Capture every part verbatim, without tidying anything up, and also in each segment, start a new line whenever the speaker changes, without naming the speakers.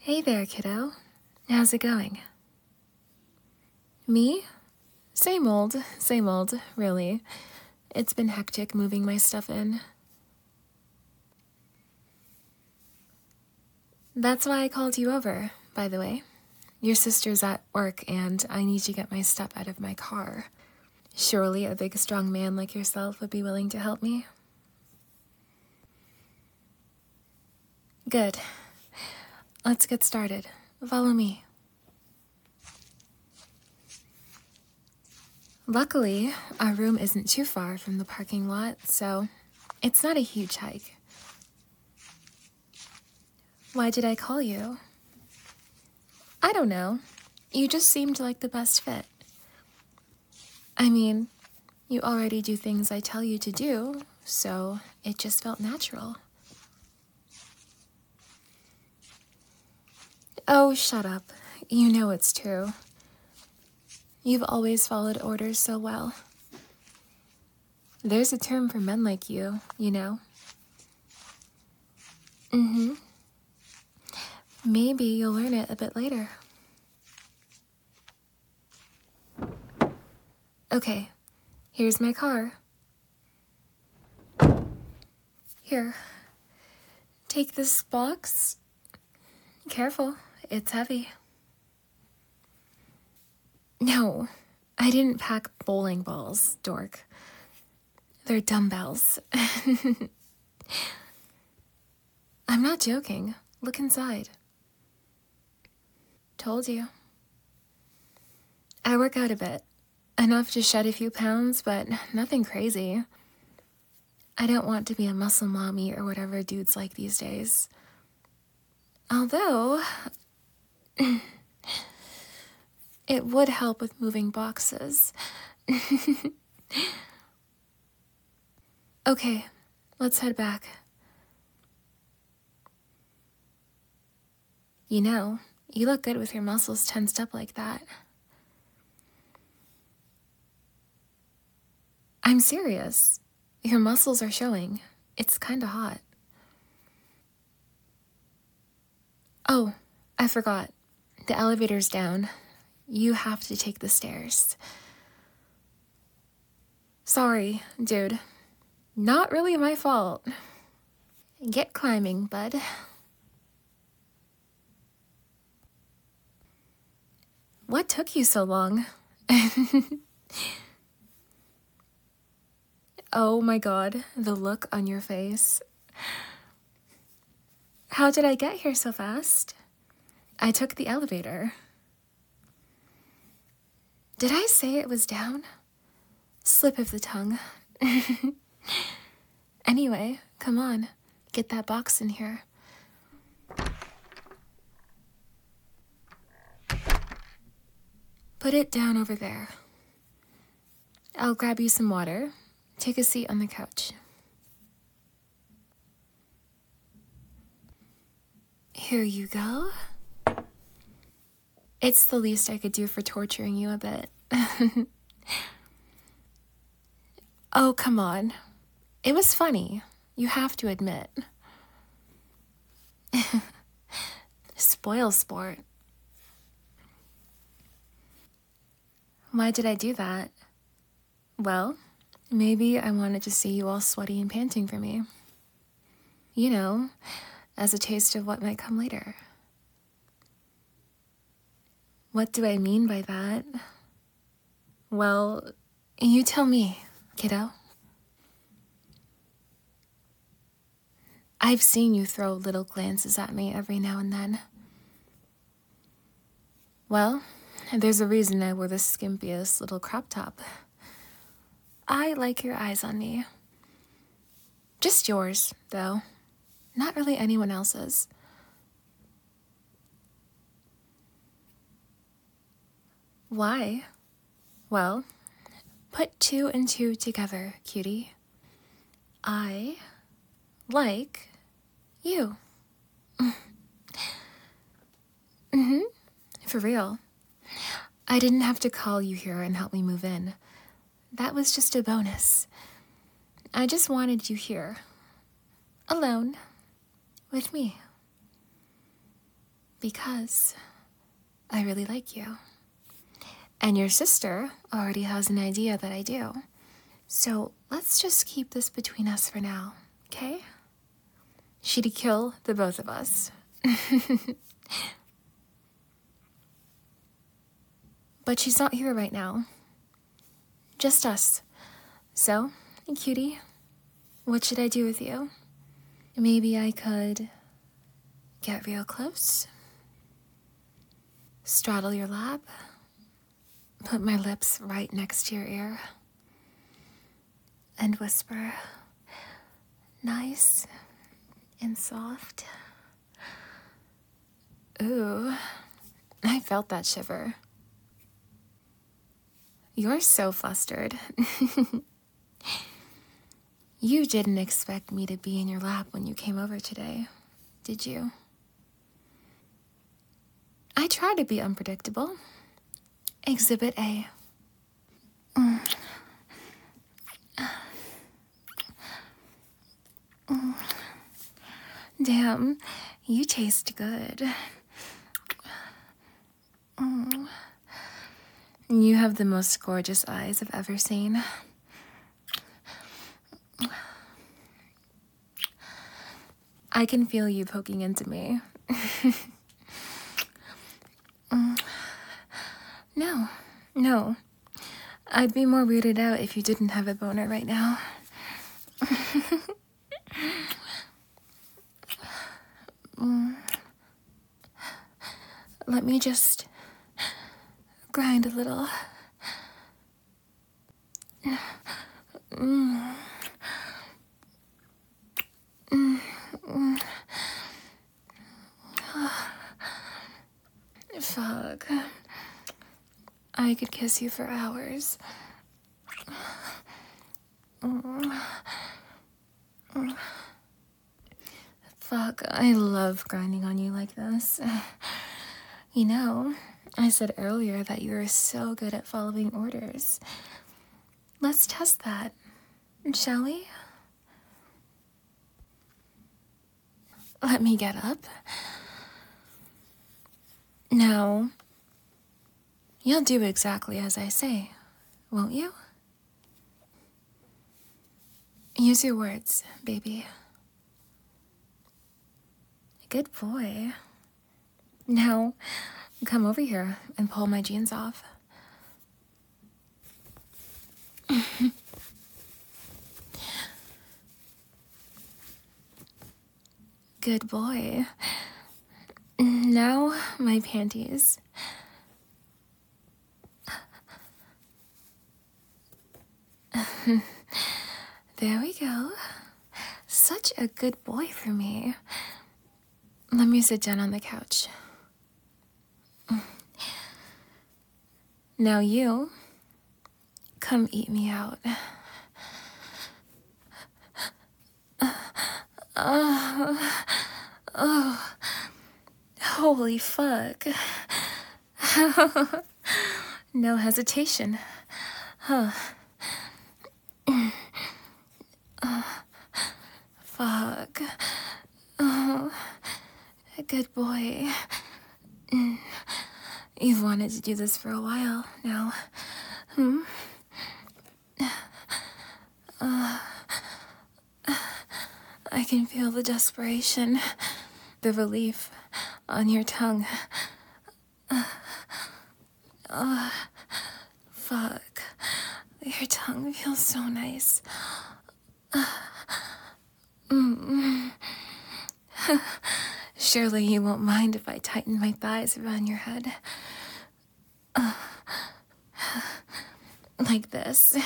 Hey there, kiddo. How's it going? Me? Same old, same old, really. It's been hectic moving my stuff in. That's why I called you over, by the way. Your sister's at work and I need to get my stuff out of my car. Surely a big, strong man like yourself would be willing to help me? Good. Let's get started. Follow me. Luckily, our room isn't too far from the parking lot, so it's not a huge hike. Why did I call you? I don't know. You just seemed like the best fit. I mean, you already do things I tell you to do, so it just felt natural. Oh, shut up. You know it's true. You've always followed orders so well. There's a term for men like you, you know? Mm-hmm. Maybe you'll learn it a bit later. Okay, here's my car. Here, take this box. Careful, it's heavy. No, I didn't pack bowling balls, dork. They're dumbbells. I'm not joking. Look inside. Told you. I work out a bit. Enough to shed a few pounds, but nothing crazy. I don't want to be a muscle mommy or whatever dudes like these days. Although, it would help with moving boxes. Okay, let's head back. You know, you look good with your muscles tensed up like that. I'm serious. Your muscles are showing. It's kinda hot. Oh, I forgot. The elevator's down. You have to take the stairs. Sorry, dude. Not really my fault. Get climbing, bud. What took you so long? Oh my god, the look on your face. How did I get here so fast? I took the elevator. Did I say it was down? Slip of the tongue. Anyway, come on, get that box in here. Put it down over there. I'll grab you some water. Take a seat on the couch. Here you go. It's the least I could do for torturing you a bit. Oh, come on. It was funny. You have to admit. Spoil sport. Why did I do that? Well, maybe I wanted to see you all sweaty and panting for me. You know, as a taste of what might come later. What do I mean by that? Well, you tell me, kiddo. I've seen you throw little glances at me every now and then. Well, there's a reason I wore the skimpiest little crop top. I like your eyes on me. Just yours, though. Not really anyone else's. Why? Well, put two and two together, cutie. I like you. Mm-hmm. For real. I didn't have to call you here and help me move in. That was just a bonus. I just wanted you here. Alone. With me. because I really like you. And your sister already has an idea that I do. So let's just keep this between us for now, okay? She'd kill the both of us. But she's not here right now. Just us. So, cutie, what should I do with you? Maybe I could get real close, straddle your lap, put my lips right next to your ear, and whisper, nice and soft. Ooh, I felt that shiver. You're so flustered. You didn't expect me to be in your lap when you came over today, did you? I try to be unpredictable. Exhibit A. Mm. Mm. Damn, you taste good. Mm. You have the most gorgeous eyes I've ever seen. I can feel you poking into me. mm. No, no. I'd be more weirded out if you didn't have a boner right now. mm. Let me just grind a little. Mm. Mm. Mm. Fuck. I could kiss you for hours. Mm. Mm. Fuck, I love grinding on you like this. You know, I said earlier that you were so good at following orders. Let's test that, shall we? Let me get up. Now, you'll do exactly as I say, won't you? Use your words, baby. Good boy. Now, come over here and pull my jeans off. Good boy. Now, my panties. There we go. Such a good boy for me. Let me sit down on the couch. Now you, come eat me out. Oh, oh, holy fuck. No hesitation. Huh. Oh, fuck. Oh, good boy. You've wanted to do this for a while now. Hmm? Uh, I can feel the desperation, the relief on your tongue. Uh, uh, fuck. Your tongue feels so nice. Uh, mm. Surely you won't mind if I tighten my thighs around your head. Uh, like this.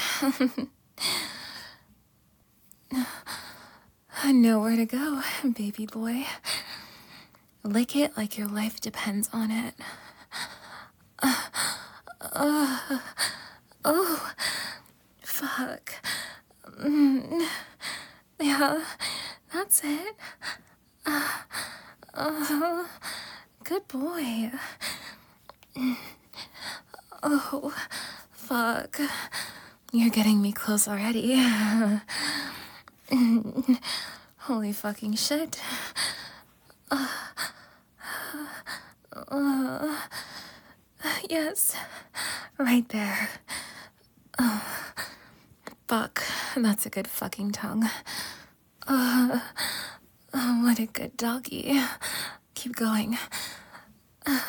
Nowhere to go, baby boy. Lick it like your life depends on it. Uh, uh, oh, fuck. Mm, yeah, that's it. Uh, uh, good boy. Oh, fuck. You're getting me close already. Holy fucking shit. Uh, Yes, right there. Oh, fuck, that's a good fucking tongue. Uh, oh, what a good doggy. Keep going. Uh,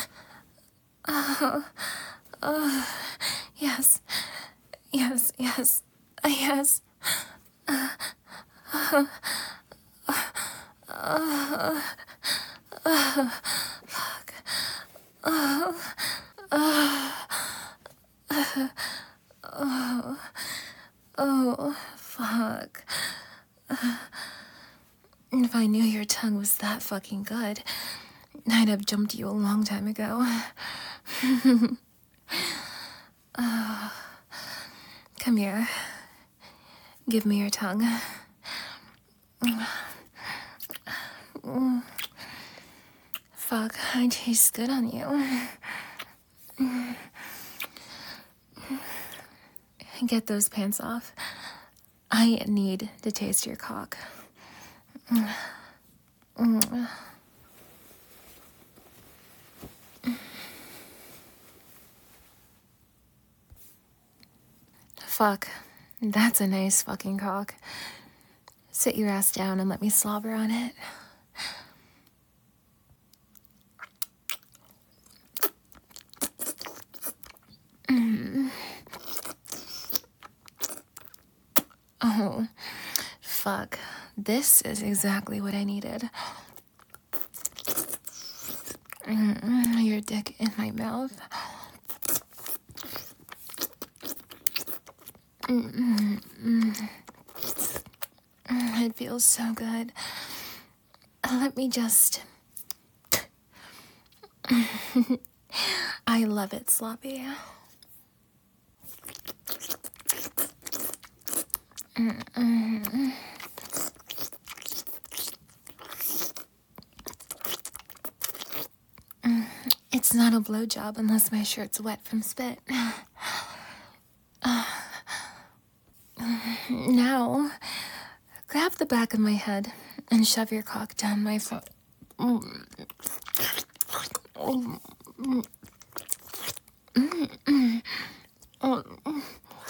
uh, uh, yes, yes, yes, uh, yes. Uh, uh, uh, uh, fuck. Uh, uh, uh, oh, oh, fuck. Uh, if I knew your tongue was that fucking good, I'd have jumped you a long time ago. uh, come here. Give me your tongue. Fuck, I taste good on you. Get those pants off. I need to taste your cock. Fuck, that's a nice fucking cock. Sit your ass down and let me slobber on it. Mm. Oh, fuck. This is exactly what I needed. Mm, your dick in my mouth. Mm, mm, mm. It feels so good. Let me just... I love it, sloppy. Mm-mm. It's not a blowjob unless my shirt's wet from spit. Uh, now, grab the back of my head and shove your cock down my throat. Mm. Mm. Mm. Mm. Mm.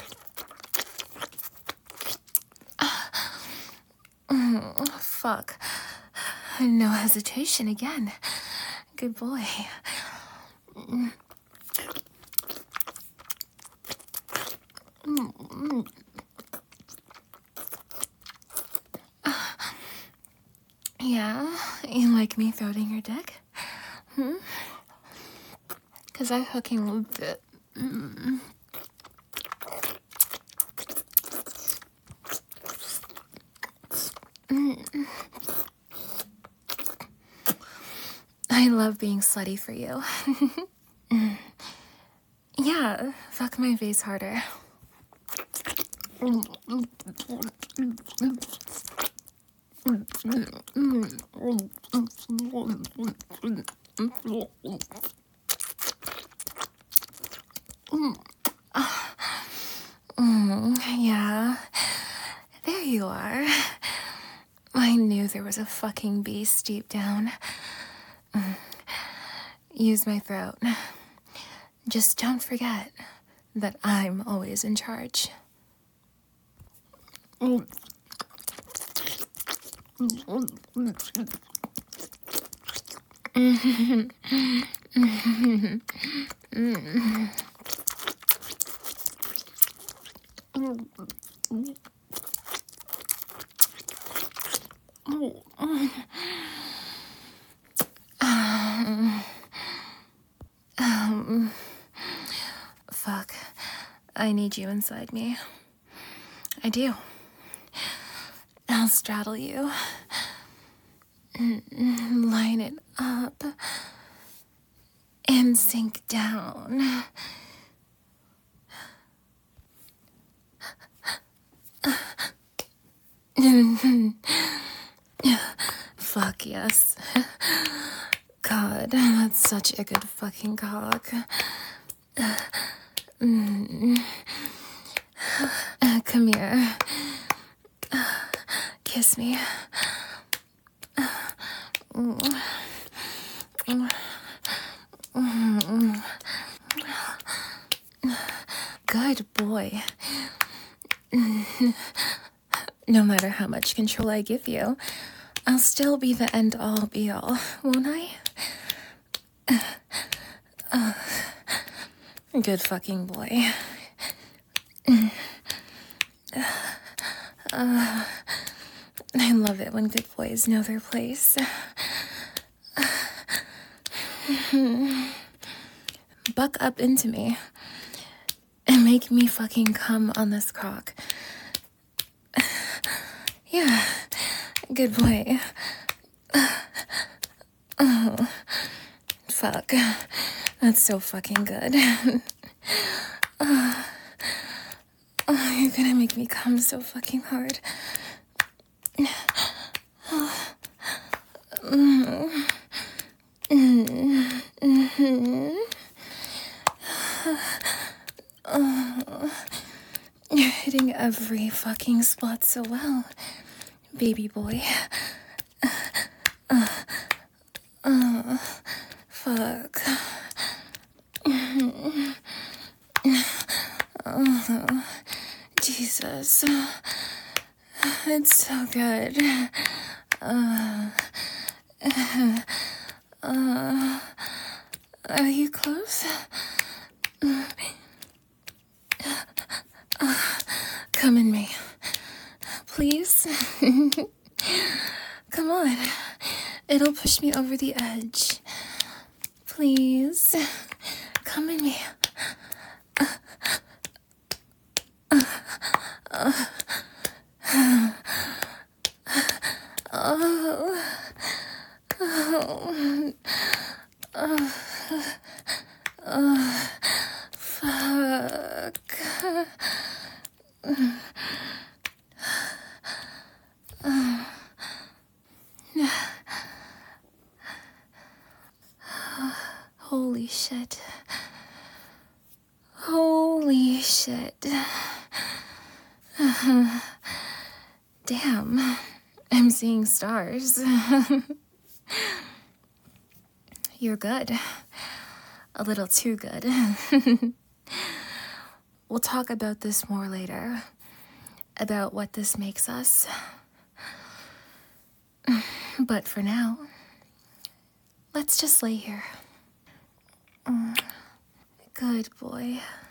Mm. Fuck. No hesitation again. Good boy. Mm. Mm. Yeah, you like me throating your dick? Hmm? Cause I fucking love it. Mm. Mm. I love being slutty for you. Mm. Yeah, fuck my face harder. Mm. Mm, yeah, there you are. I knew there was a fucking beast deep down. Mm. Use my throat. Just don't forget that I'm always in charge. Mm. Um, fuck. I need you inside me. I do. I'll straddle you. Line it up. And sink down. Fuck yes. God, that's such a good fucking cock. Mm. Uh, come here. Kiss me. boy. No matter how much control I give you, I'll still be the end-all be-all, won't I? Uh, good fucking boy. Uh, I love it when good boys know their place. Buck up into me and make me fucking come on this cock. Yeah, good boy. Oh, fuck. That's so fucking good. Oh, oh, you're gonna make me come so fucking hard. Oh. Mm. Mm. Mm-hmm. Oh. You're hitting every fucking spot so well, baby boy. Uh, uh, fuck. Oh, Jesus. It's so good. Uh, uh, uh, are you close? Uh, come in me. Please? Come on. It'll push me over the edge. Please. Come in me. Uh, uh, uh, uh, oh. Oh. Oh. Oh. Fuck. Holy shit. Holy shit. Damn. I'm seeing stars. You're good. A little too good. We'll talk about this more later. About what this makes us. But for now, let's just lay here. Mm. Good boy.